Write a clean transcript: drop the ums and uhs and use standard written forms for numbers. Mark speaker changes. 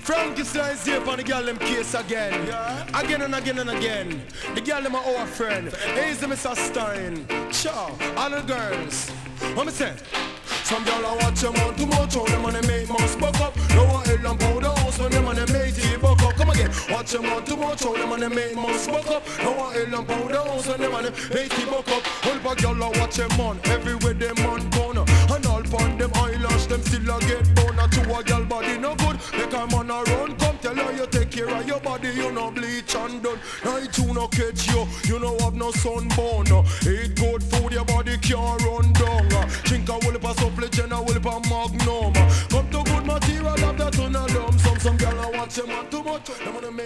Speaker 1: Frankie Slice here on the girl them case again. Yeah. Again and again and again. The girl them are our friend. Easy Mr. Stein. Ciao, all the girls. What me say? Some girl I watch them on too much, on them and they make mouth buck up. No one hell and powder house when them and they make tea buck up. Come again, watch them on too much, on them and they make mouth buck up. No one hell and powder house when them and they make tea buck up. All but girl I watch them on, everywhere them on corner. And all pon them eyelash, them still a get bone. To a girl body no good, make a man a run. Come tell her you take care of your body, you no bleach and done. Night you no catch you no have no sunburn. Eat good food, your body can't run down. Drink a whole heap of supplement and a whole heap of magnum. Come to good material, have that on a lump. Some girl I watch them on too much, them wanna make